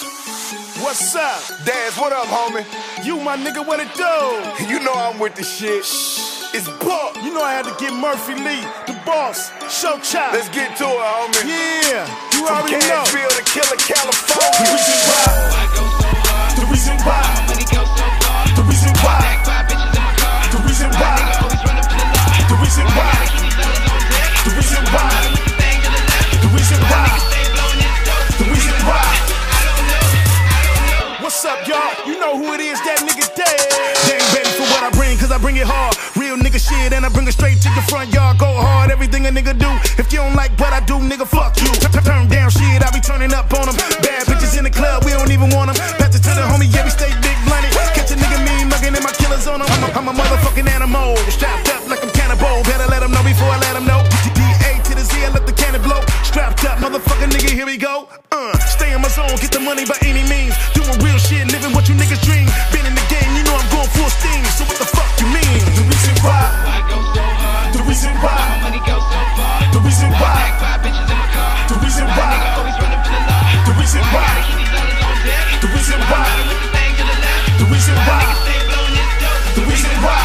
What's up? Daz, what up, homie? You, my nigga, what it do? You know I'm with the shit. It's Buck. You know I had to get Murphy Lee, the boss, show chop. Let's get to it, homie. Yeah, you From already know. Cashville to Killer, California. The reason why, the reason why, the reason why, the reason why, the reason why, the reason why, the reason why, the reason why. What's up, y'all? You know who it is, that nigga Daz. They ain't ready for what I bring, cause I bring it hard. Real nigga shit, and I bring it straight to the front yard. Go hard, everything a nigga do. If you don't like what I do, nigga, fuck you. Turn down shit, I be turning up on them. Bad bitches in the club, we don't even want them. Pass it to the homie, yeah, we stay big blunted. Catch a nigga mean mugging and my killers on them. I'm a motherfucking animal, strapped up like I'm cannibal. Better let them know before I let them know. D-A to the Z, I let the cannon blow. Strapped up, motherfucking nigga, here we go. Stay in my zone, get the money by any means. Doing real shit, living what you niggas dream. Been in the game, you know I'm going full steam. So what the fuck you mean? The reason why I go so hard. The reason why money go so far. The reason why five bitches in my car. The reason why nigga always running for the law. The reason why the reason why the reason why the reason why.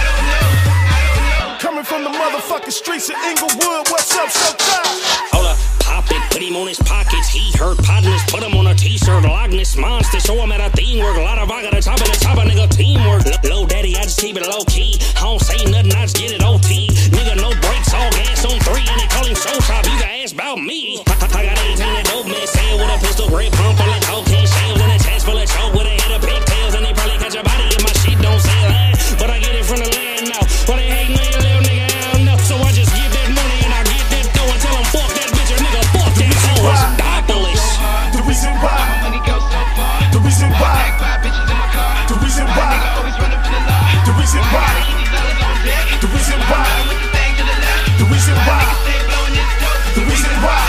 Coming from the motherfucking streets of Inglewood, what's up, so top? Hold up, pop it, put him on his pockets. He hurt partners, put him on a t-shirt. Loch Ness monster, show him at a theme work. A lot of vodka, the top of nigga teamwork. Low daddy, I just keep it low key. I don't say nothing, I just get it OT. Nigga, no brakes, all gas on 3, and they call him show top. You can ask about me. I got 18 that dope man, say it with a pistol, grip pump full of cocaine shells, and a chest full of choke with a head of pigtails, and they probably catch a body if my shit don't sell. But I get it from the land now. But they hate me, little nigga, I don't know. So I just give that money and I get that dough and tell them fuck that bitch, or nigga, fuck that hoe. It's Dopolis. The reason why money go so far. The reason why five bitches in my car. The reason why nigga always running for the law. The reason why the reason why the reason why the reason why.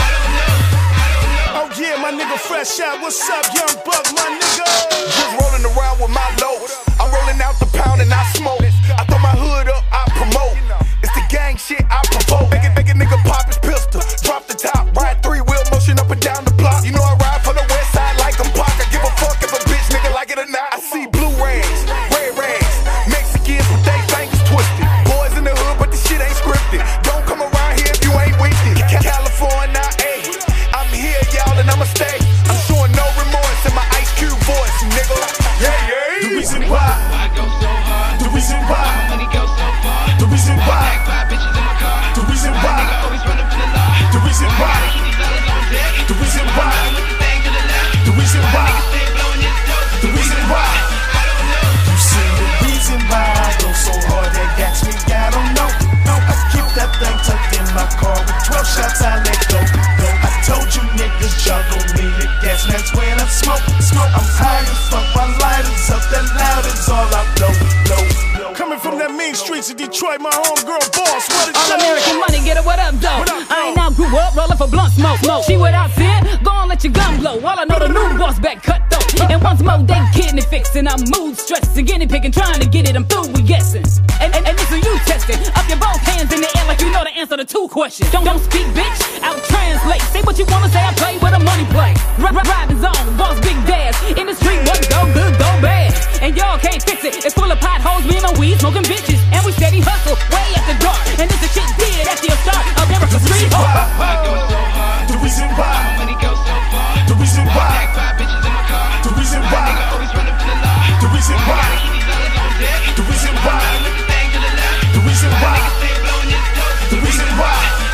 Oh yeah, my nigga fresh out. What's up, young buck, my nigga? Just rolling around with my loads. I'm rolling out the pound and I smoke. I throw my hood up, I promote. It's the gang shit I provoke. Make a nigga pop his pistol. Drop the top, ride 3-wheel motion up and down the block. You know I ride for the west side like I'm Pac. I give a fuck if a bitch nigga like it or not. I see blue rags, red rags, Mexicans with they fingers twisted. Boys in the hood, but the shit ain't scripted. Don't come around here if you ain't with it. California, ayy, I'm here, y'all, and I'ma stay. I'm showing no remorse in my Ice Cube voice, nigga. Yeah, yeah. The reason why I go so hard. The reason why money go so far. The reason why five bitches in my car. The reason why nigga always running for the law. The reason why the reason why the reason why the reason why. You see the reason why I go so hard that gets me. I don't know. I keep that thing tucked in my car with 12 shots. I let go. I told you niggas juggle me. The gas man's when I smoke. I'm high as fuck. My lighters up. That loud is all I blow. Coming from that mean streets of Detroit, my homegirl boss. What it All say? American money, get it, what up, though? What up, I ain't now grew up, rolling for blunt smoke. She without sin, go on, let your gun blow. All I know, the new boss back cut, though. And once more, they kidney fixing. I'm mood stressing, guinea pigging, trying to get it, I'm through with guessing. And this is you testing. Up your both hands in the air like you know the answer to 2 questions. Don't speak, bitch, out translate. Say what you wanna say, I play with a money play. Riding zone, boss big dash. In the street, what go good, go bad. And y'all can't fix it, it's full of potholes, me and my weed, smoking bitches. And we steady hustle, way after dark. And this the shit did after your start. America's street hard. The reason why money go so far. The reason why five bitches in my car. The reason why nigga always running for the law. The reason why the reason why the reason why the reason why.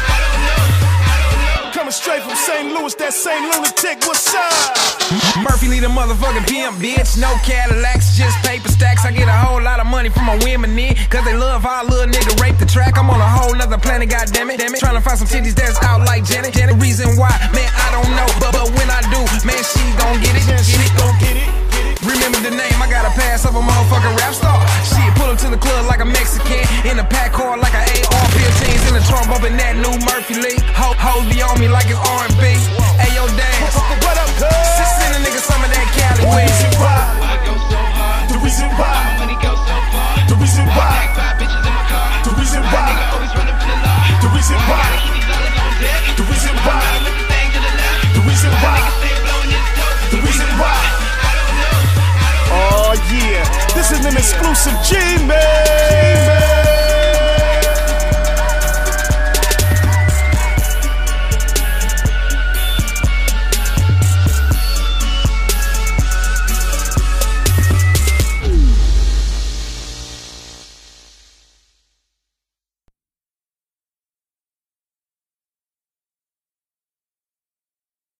Coming straight from St. Louis, that same lunatic. What's up? Murphy Lee the motherfucking pimp, bitch. No Cadillacs, just paper stacks. I get a whole lot of money from my women in, cause they love how a little nigga rape the track. I'm on a whole nother planet, goddammit. Trying to find some titties that's out like Janet. The reason why, man, I don't know. But when I do, man, she gon' get it. Get it. Remember the name, I got a pass of a motherfucking rap star. Shit, pull up to the club like a Mexican. In a pack car like an AR-15s. In the trunk bumping that new Murphy Lee. Hoes be on me like it's R&B. Ayo, dance. What up, cuz? Send a nigga some of that Cali The weed. reason why I go so hard. The reason why money go so far. The reason why five bitches in my car. The reason why nigga always running for the law. The reason why the reason why the reason why the reason why exclusive G-Man.